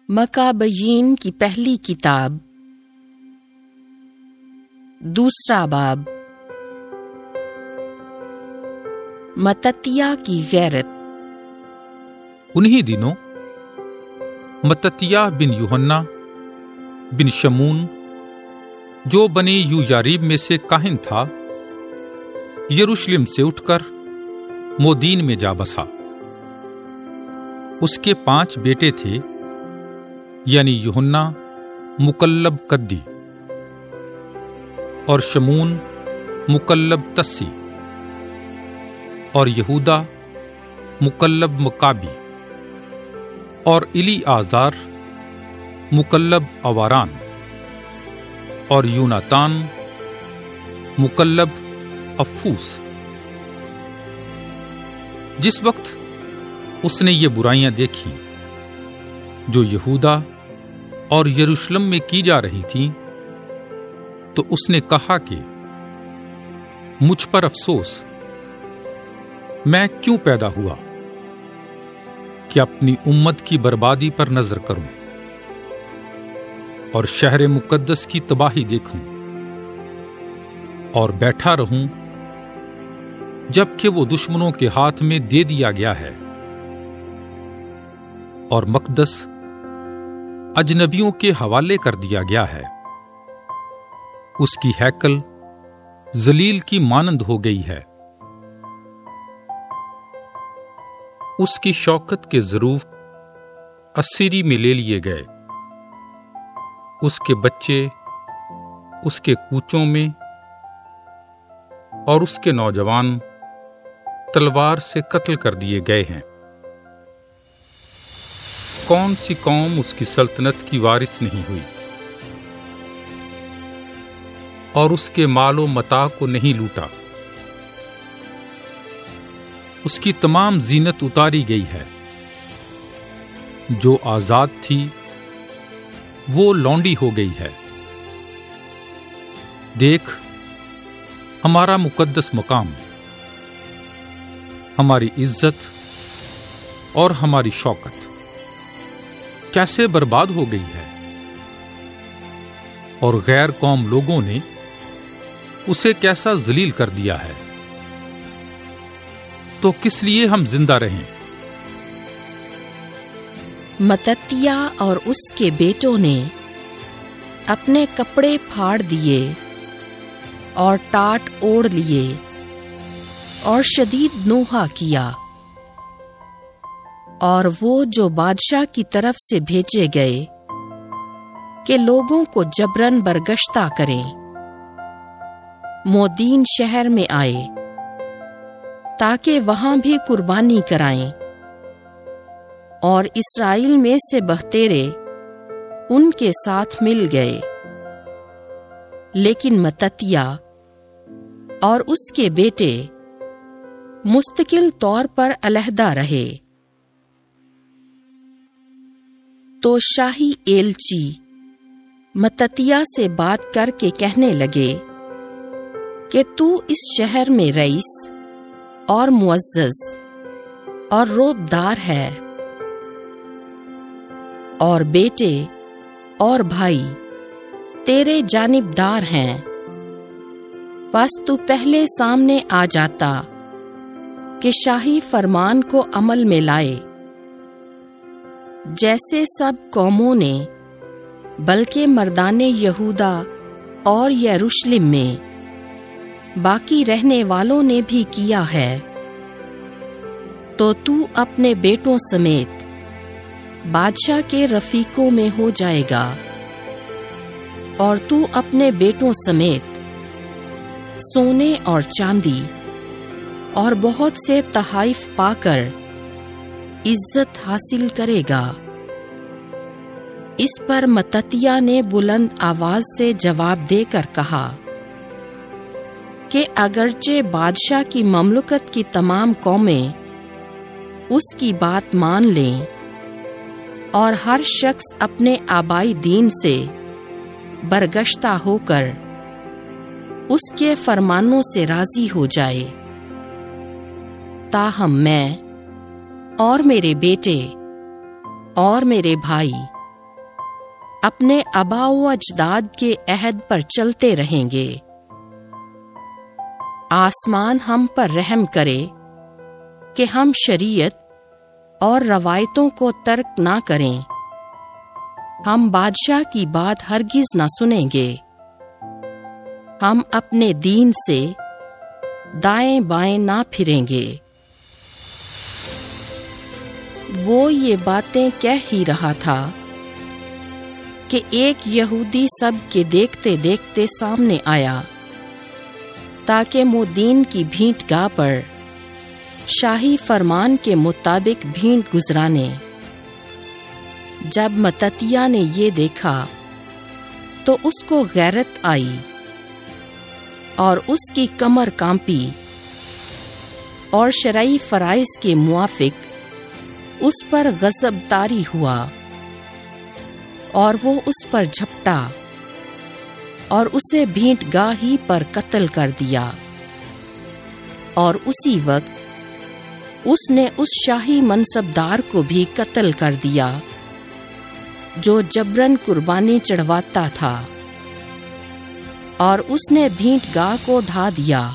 مکابیین کی پہلی کتاب، دوسرا باب۔ متتیہ کی غیرت۔ انہی دنوں متتیہ بن یوحنا بن شمون، جو بنی یویاریب میں سے کاہن تھا، یروشلم سے اٹھ کر مودین میں جا بسا۔ اس کے 5 بیٹے تھے، یعنی یوحنا مکلب قدی، اور شمون مکلب تسی، اور یہودا مکلب مکابی، اور الی آزار مکلب اواران، اور یوناتان مکلب افوس۔ جس وقت اس نے یہ برائیاں دیکھیں جو یہودا اور یروشلم میں کی جا رہی تھیں، تو اس نے کہا کہ مجھ پر افسوس، میں کیوں پیدا ہوا کہ اپنی امت کی بربادی پر نظر کروں اور شہر مقدس کی تباہی دیکھوں، اور بیٹھا رہوں جبکہ وہ دشمنوں کے ہاتھ میں دے دیا گیا ہے، اور مقدس اجنبیوں کے حوالے کر دیا گیا ہے۔ اس کی ہیکل ذلیل کی مانند ہو گئی ہے، اس کی شوکت کے ظروف اسیری میں لے لیے گئے، اس کے بچے اس کے کوچوں میں، اور اس کے نوجوان تلوار سے قتل کر دیے گئے ہیں۔ کون سی قوم اس کی سلطنت کی وارث نہیں ہوئی، اور اس کے مال و متاع کو نہیں لوٹا؟ اس کی تمام زینت اتاری گئی ہے، جو آزاد تھی وہ لونڈی ہو گئی ہے۔ دیکھ، ہمارا مقدس مقام، ہماری عزت اور ہماری شوکت کیسے برباد ہو گئی ہے، اور غیر قوم لوگوں نے اسے کیسا ذلیل کر دیا ہے۔ تو کس لیے ہم زندہ رہیں؟ متتیہ اور اس کے بیٹوں نے اپنے کپڑے پھاڑ دیے اور ٹاٹ اوڑھ لیے، اور شدید نوحہ کیا، اور وہ جو بادشاہ کی طرف سے بھیجے گئے کہ لوگوں کو جبراً برگشتہ کریں، مودین شہر میں آئے تاکہ وہاں بھی قربانی کرائیں، اور اسرائیل میں سے بہتیرے ان کے ساتھ مل گئے۔ لیکن متتیہ اور اس کے بیٹے مستقل طور پر علیحدہ رہے۔ تو شاہی ایلچی متتیہ سے بات کر کے کہنے لگے کہ تو اس شہر میں رئیس اور معزز اور روبدار ہے، اور بیٹے اور بھائی تیرے جانبدار ہیں، بس تو پہلے سامنے آ جاتا کہ شاہی فرمان کو عمل میں لائے، جیسے سب قوموں نے بلکہ مردان یہودا اور یروشلم میں باقی رہنے والوں نے بھی کیا ہے۔ تو اپنے بیٹوں سمیت بادشاہ کے رفیقوں میں ہو جائے گا، اور اپنے بیٹوں سمیت سونے اور چاندی اور بہت سے تحائف پا کر عزت حاصل کرے گا۔ اس پر متتیہ نے بلند آواز سے جواب دے کر کہا کہ اگرچہ بادشاہ کی مملکت کی تمام قومیں اس کی بات مان لیں، اور ہر شخص اپنے آبائی دین سے برگشتہ ہو کر اس کے فرمانوں سے راضی ہو جائے، تاہم میں اور میرے بیٹے اور میرے بھائی اپنے آباء و اجداد کے عہد پر چلتے رہیں گے۔ آسمان ہم پر رحم کرے کہ ہم شریعت اور روایتوں کو ترک نہ کریں۔ ہم بادشاہ کی بات ہرگز نہ سنیں گے۔ ہم اپنے دین سے دائیں بائیں نہ پھریں گے۔ وہ یہ باتیں کہہ ہی رہا تھا کہ ایک یہودی سب کے دیکھتے دیکھتے سامنے آیا تاکہ مودین کی بھینٹ گاہ پر شاہی فرمان کے مطابق بھینٹ گزرانے۔ جب متتیہ نے یہ دیکھا تو اس کو غیرت آئی اور اس کی کمر کانپی، اور شرعی فرائض کے موافق اس پر غضب طاری ہوا، اور وہ اس پر جھپٹا اور اسے بھینٹ گاہ ہی پر قتل کر دیا۔ اور اسی وقت اس نے اس شاہی منصبدار کو بھی قتل کر دیا جو جبراً قربانی چڑھواتا تھا، اور اس نے بھینٹ گاہ کو ڈھا دیا۔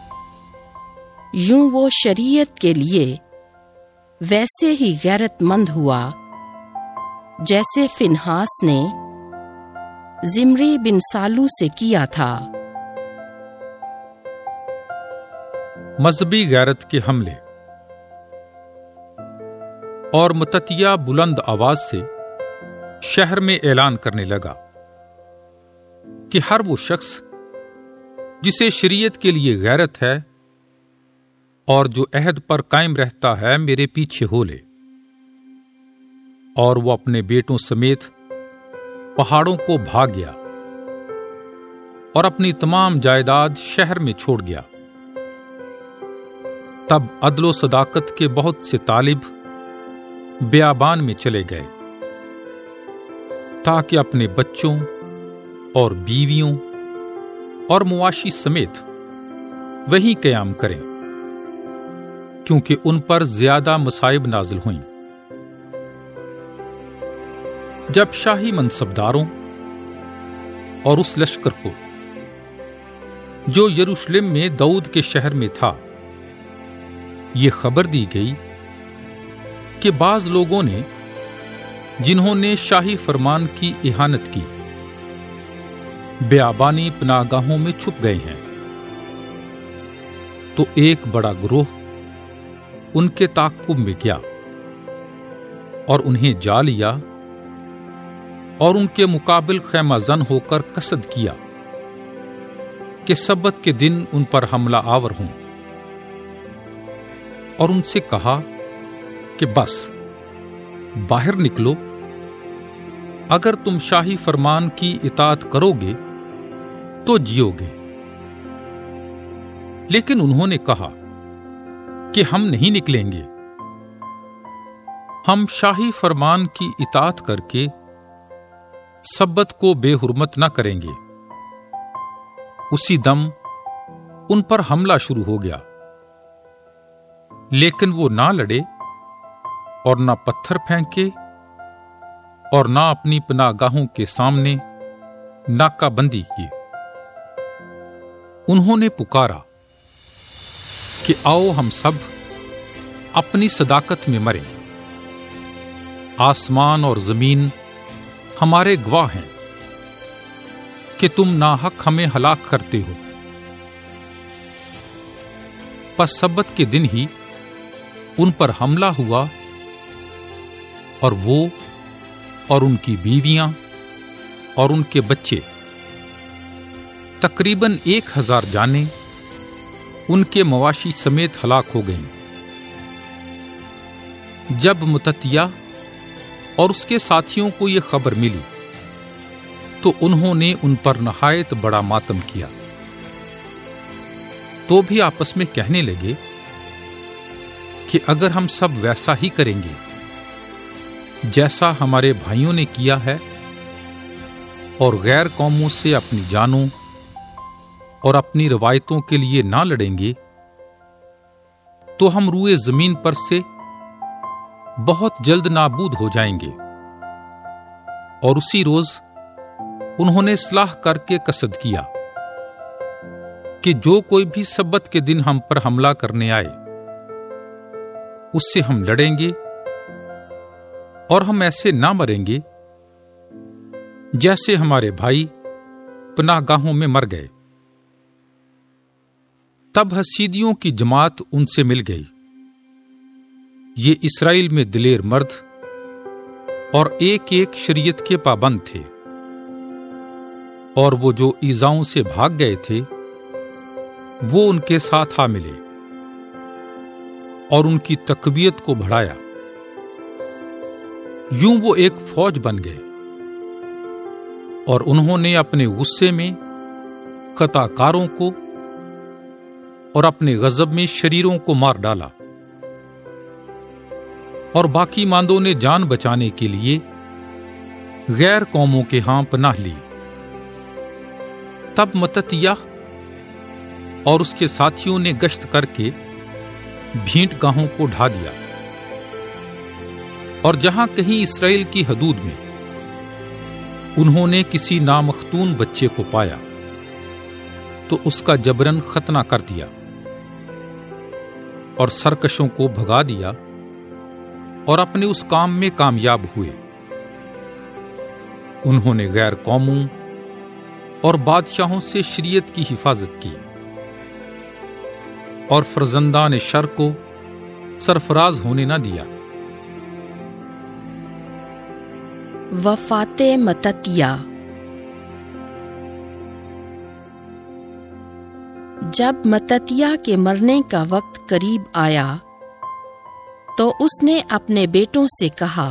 یوں وہ شریعت کے لیے ویسے ہی غیرت مند ہوا جیسے فنحاس نے زمری بن سالو سے کیا تھا۔ مذہبی غیرت کے حملے۔ اور متتیہ بلند آواز سے شہر میں اعلان کرنے لگا کہ ہر وہ شخص جسے شریعت کے لیے غیرت ہے اور جو عہد پر قائم رہتا ہے، میرے پیچھے ہو لے۔ اور وہ اپنے بیٹوں سمیت پہاڑوں کو بھاگ گیا اور اپنی تمام جائیداد شہر میں چھوڑ گیا۔ تب عدل و صداقت کے بہت سے طالب بیابان میں چلے گئے تاکہ اپنے بچوں اور بیویوں اور مواشی سمیت وہیں قیام کریں، کیونکہ ان پر زیادہ مصائب نازل ہوئیں۔ جب شاہی منصبداروں اور اس لشکر کو جو یروشلم میں داؤد کے شہر میں تھا یہ خبر دی گئی کہ بعض لوگوں نے جنہوں نے شاہی فرمان کی اہانت کی بیابانی پناہ گاہوں میں چھپ گئے ہیں، تو ایک بڑا گروہ ان کے تعاقب میں گیا اور انہیں جا لیا اور ان کے مقابل خیمہ زن ہو کر قصد کیا کہ سبت کے دن ان پر حملہ آور ہوں، اور ان سے کہا کہ بس باہر نکلو، اگر تم شاہی فرمان کی اطاعت کرو گے تو جیو گے۔ لیکن انہوں نے کہا کہ ہم نہیں نکلیں گے، ہم شاہی فرمان کی اطاعت کر کے سبت کو بے حرمت نہ کریں گے۔ اسی دم ان پر حملہ شروع ہو گیا، لیکن وہ نہ لڑے اور نہ پتھر پھینکے اور نہ اپنی پناہ گاہوں کے سامنے ناکہ بندی کی۔ انہوں نے پکارا کہ آؤ ہم سب اپنی صداقت میں مریں، آسمان اور زمین ہمارے گواہ ہیں کہ تم ناحق ہمیں ہلاک کرتے ہو۔ پس سبت کے دن ہی ان پر حملہ ہوا، اور وہ اور ان کی بیویاں اور ان کے بچے تقریباً 1000 جانیں ان کے مواشی سمیت ہلاک ہو گئیں۔ جب متتیہ اور اس کے ساتھیوں کو یہ خبر ملی تو انہوں نے ان پر نہایت بڑا ماتم کیا، تو بھی آپس میں کہنے لگے کہ اگر ہم سب ویسا ہی کریں گے جیسا ہمارے بھائیوں نے کیا ہے، اور غیر قوموں سے اپنی جانوں اور اپنی روایتوں کے لیے نہ لڑیں گے، تو ہم روئے زمین پر سے بہت جلد نابود ہو جائیں گے، اور اسی روز انہوں نے اصلاح کر کے قصد کیا کہ جو کوئی بھی سبت کے دن ہم پر حملہ کرنے آئے اس سے ہم لڑیں گے، اور ہم ایسے نہ مریں گے جیسے ہمارے بھائی پناہ گاہوں میں مر گئے۔ تب حسیدیوں کی جماعت ان سے مل گئی۔ یہ اسرائیل میں دلیر مرد اور ایک ایک شریعت کے پابند تھے، اور وہ جو ایذاؤں سے بھاگ گئے تھے وہ ان کے ساتھ آ ملے اور ان کی تقویت کو بڑھایا۔ یوں وہ ایک فوج بن گئے، اور انہوں نے اپنے غصے میں قطع کاروں کو اور اپنے غضب میں شریروں کو مار ڈالا، اور باقی ماندوں نے جان بچانے کے لیے غیر قوموں کے ہاں پناہ لی۔ تب متتیاہ اور اس کے ساتھیوں نے گشت کر کے بھینٹ گاہوں کو ڈھا دیا، اور جہاں کہیں اسرائیل کی حدود میں انہوں نے کسی نامختون بچے کو پایا تو اس کا جبراً ختنہ کر دیا، اور سرکشوں کو بھگا دیا، اور اپنے اس کام میں کامیاب ہوئے۔ انہوں نے غیر قوموں اور بادشاہوں سے شریعت کی حفاظت کی، اور فرزندان شر کو سرفراز ہونے نہ دیا۔ وفات متتیہ۔ جب متتیہ کے مرنے کا وقت قریب آیا تو اس نے اپنے بیٹوں سے کہا،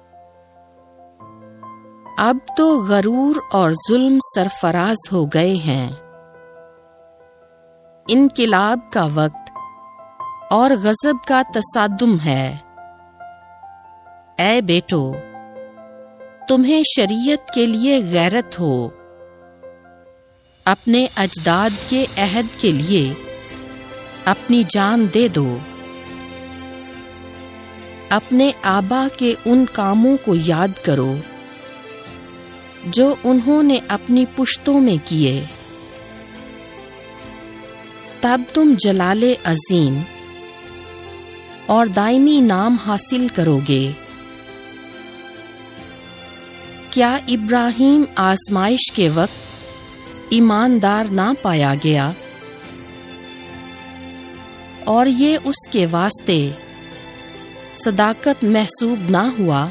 اب تو غرور اور ظلم سرفراز ہو گئے ہیں، انقلاب کا وقت اور غضب کا تصادم ہے۔ اے بیٹو، تمہیں شریعت کے لیے غیرت ہو، اپنے اجداد کے عہد کے لیے اپنی جان دے دو، اپنے آبا کے ان کاموں کو یاد کرو جو انہوں نے اپنی پشتوں میں کیے، تب تم جلال عظیم اور دائمی نام حاصل کرو گے۔ کیا ابراہیم آزمائش کے وقت ایماندار نہ پایا گیا، اور یہ اس کے واسطے صداقت محسوب نہ ہوا؟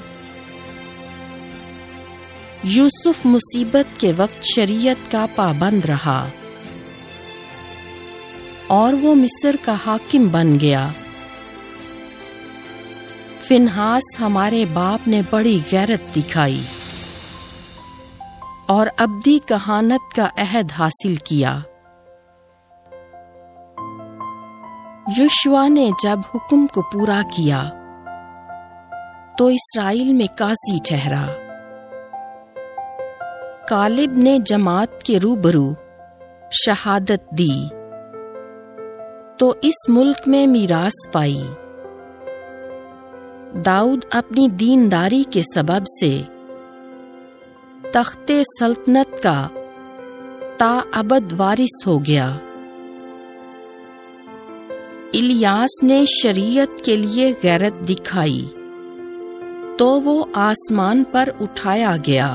یوسف مصیبت کے وقت شریعت کا پابند رہا، اور وہ مصر کا حاکم بن گیا۔ فنہاس ہمارے باپ نے بڑی غیرت دکھائی اور ابدی کہانت کا عہد حاصل کیا۔ یشوع نے جب حکم کو پورا کیا تو اسرائیل میں قاضی ٹھہرا۔ کالب نے جماعت کے روبرو شہادت دی تو اس ملک میں میراث پائی۔ داؤد اپنی دینداری کے سبب سے تخت سلطنت کا تا ابد وارث ہو گیا۔ الیاس نے شریعت کے لیے غیرت دکھائی تو وہ آسمان پر اٹھایا گیا۔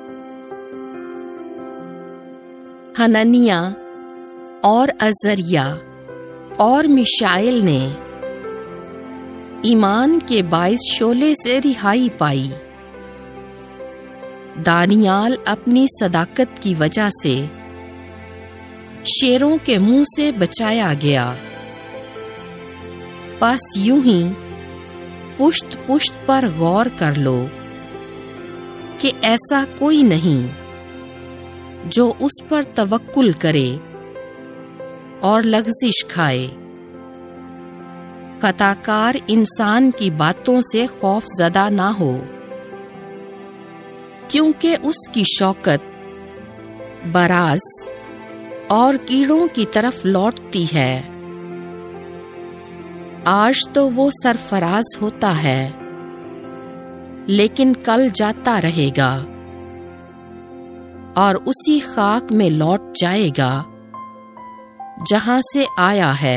حنانیہ اور عزریہ اور میشائیل نے ایمان کے باعث شعلے سے رہائی پائی۔ دانیال اپنی صداقت کی وجہ سے شیروں کے منہ سے بچایا گیا۔ بس یوں ہی پشت پشت پر غور کر لو کہ ایسا کوئی نہیں جو اس پر توکل کرے اور لغزش کھائے۔ خطا کار انسان کی باتوں سے خوف زدہ نہ ہو، کیونکہ اس کی شوکت براز اور کیڑوں کی طرف لوٹتی ہے۔ آج تو وہ سرفراز ہوتا ہے لیکن کل جاتا رہے گا۔ اور اسی خاک میں لوٹ جائے گا جہاں سے آیا ہے۔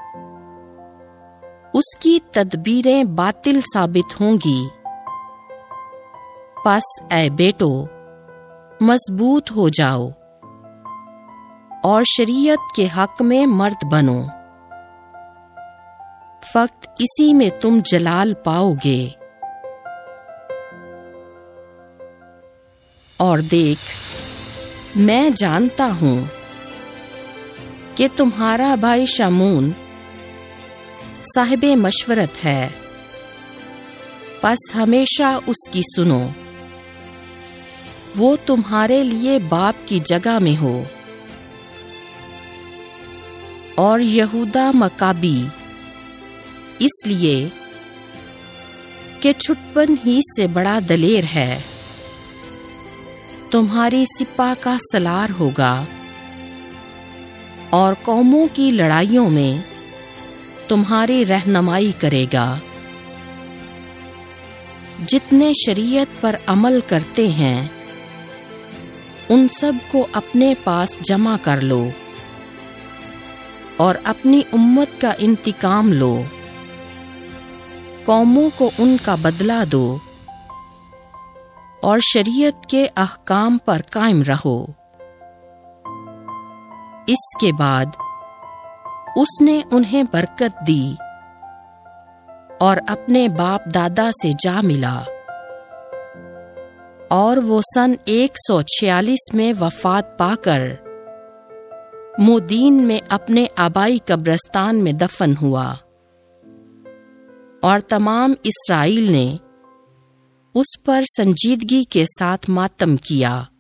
اس کی تدبیریں باطل ثابت ہوں گی۔ پس اے بیٹو، مضبوط ہو جاؤ اور شریعت کے حق میں مرد بنو، فقط اسی میں تم جلال پاؤ گے۔ اور دیکھ، میں جانتا ہوں کہ تمہارا بھائی شمعون صاحب مشورت ہے، پس ہمیشہ اس کی سنو، وہ تمہارے لیے باپ کی جگہ میں ہو۔ اور یہودا مکابی اس لیے کہ چھٹپن ہی سے بڑا دلیر ہے، تمہاری سپاہ کا سالار ہوگا، اور قوموں کی لڑائیوں میں تمہاری رہنمائی کرے گا۔ جتنے شریعت پر عمل کرتے ہیں ان سب کو اپنے پاس جمع کر لو اور اپنی امت کا انتقام لو، قوموں کو ان کا بدلہ دو اور شریعت کے احکام پر قائم رہو۔ اس کے بعد اس نے انہیں برکت دی اور اپنے باپ دادا سے جا ملا، اور وہ سن 146 میں وفات پا کر مودین میں اپنے آبائی قبرستان میں دفن ہوا، اور تمام اسرائیل نے اس پر سنجیدگی کے ساتھ ماتم کیا۔